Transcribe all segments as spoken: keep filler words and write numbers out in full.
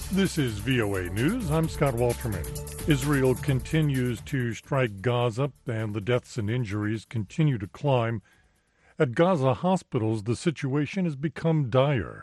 This is V O A News. I'm Scott Walterman. Israel continues to strike Gaza, and the deaths and injuries continue to climb. At Gaza hospitals, the situation has become dire.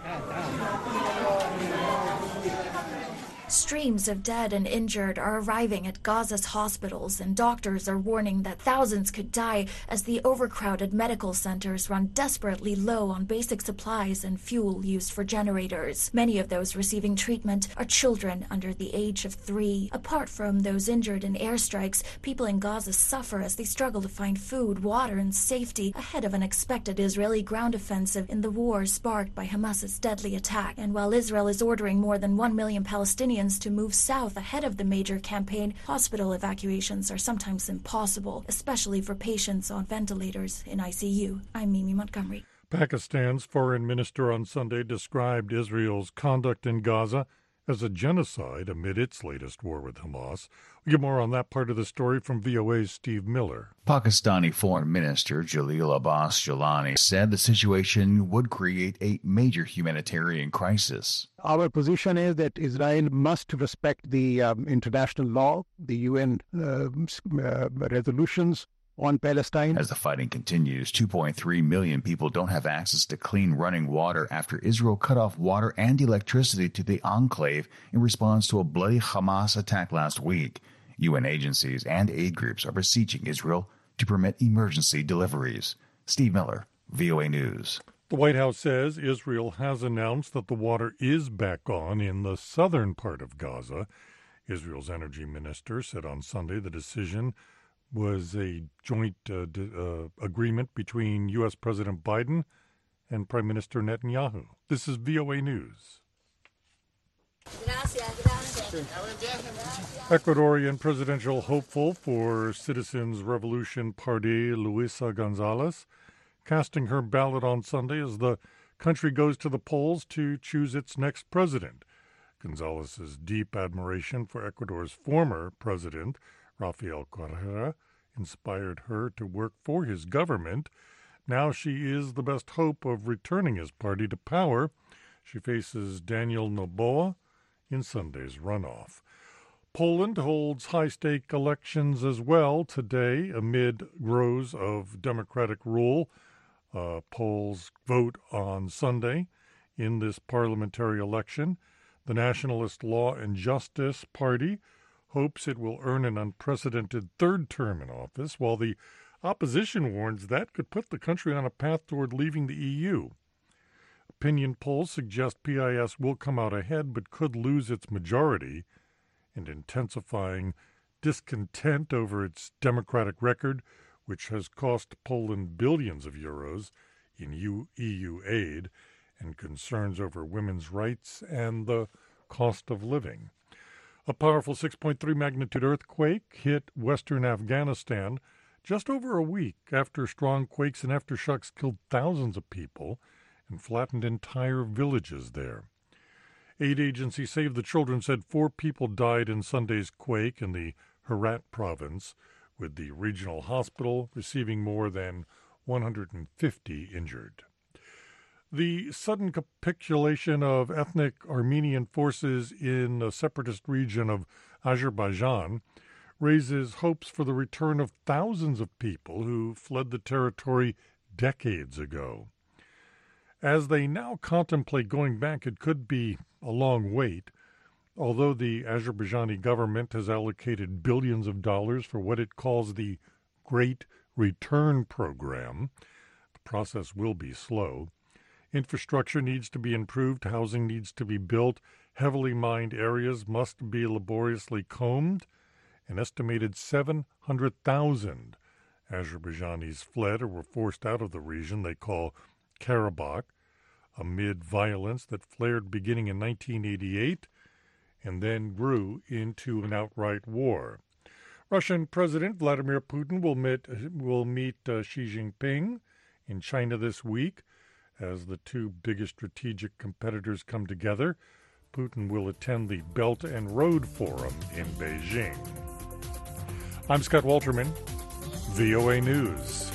Streams of dead and injured are arriving at Gaza's hospitals, and doctors are warning that thousands could die as the overcrowded medical centers run desperately low on basic supplies and fuel used for generators. Many of those receiving treatment are children under the age of three. Apart from those injured in airstrikes, people in Gaza suffer as they struggle to find food, water, and safety ahead of an expected Israeli ground offensive in the war sparked by Hamas's deadly attack. And while Israel is ordering more than one million Palestinians to move south ahead of the major campaign, hospital evacuations are sometimes impossible, especially for patients on ventilators in I C U. I'm Mimi Montgomery. Pakistan's foreign minister on Sunday described Israel's conduct in Gaza as a genocide amid its latest war with Hamas. We get more on that part of the story from V O A's Steve Miller. Pakistani Foreign Minister Jalil Abbas Jilani said the situation would create a major humanitarian crisis. Our position is that Israel must respect the um, international law, the U N uh, uh, resolutions on Palestine. As the fighting continues, two point three million people don't have access to clean running water after Israel cut off water and electricity to the enclave in response to a bloody Hamas attack last week. U N agencies and aid groups are beseeching Israel to permit emergency deliveries. Steve Miller, V O A News. The White House says Israel has announced that the water is back on in the southern part of Gaza. Israel's energy minister said on Sunday the decision was a joint uh, d- uh, agreement between U S. President Biden and Prime Minister Netanyahu. This is V O A News. Ecuadorian presidential hopeful for Citizens Revolution Party, Luisa Gonzalez, casting her ballot on Sunday as the country goes to the polls to choose its next president. Gonzalez's deep admiration for Ecuador's former president, Rafael Correa, inspired her to work for his government. Now she is the best hope of returning his party to power. She faces Daniel Noboa in Sunday's runoff. Poland holds high-stake elections as well today amid rows of democratic rule. Uh, Poles vote on Sunday in this parliamentary election. The Nationalist Law and Justice Party hopes it will earn an unprecedented third term in office, while the opposition warns that could put the country on a path toward leaving the E U. Opinion polls suggest P I S will come out ahead but could lose its majority, and intensifying discontent over its democratic record, which has cost Poland billions of euros in E U aid, and concerns over women's rights and the cost of living. A powerful six point three magnitude earthquake hit western Afghanistan just over a week after strong quakes and aftershocks killed thousands of people and flattened entire villages there. Aid agency Save the Children said four people died in Sunday's quake in the Herat province, with the regional hospital receiving more than one hundred fifty injured. The sudden capitulation of ethnic Armenian forces in the separatist region of Azerbaijan raises hopes for the return of thousands of people who fled the territory decades ago. As they now contemplate going back, it could be a long wait. Although the Azerbaijani government has allocated billions of dollars for what it calls the Great Return Program, the process will be slow. Infrastructure needs to be improved, housing needs to be built, heavily mined areas must be laboriously combed. An estimated seven hundred thousand Azerbaijanis fled or were forced out of the region they call Karabakh amid violence that flared beginning in nineteen eighty-eight and then grew into an outright war. Russian President Vladimir Putin will meet, will meet uh, Xi Jinping in China this week. As the two biggest strategic competitors come together, Putin will attend the Belt and Road Forum in Beijing. I'm Scott Walterman, V O A News.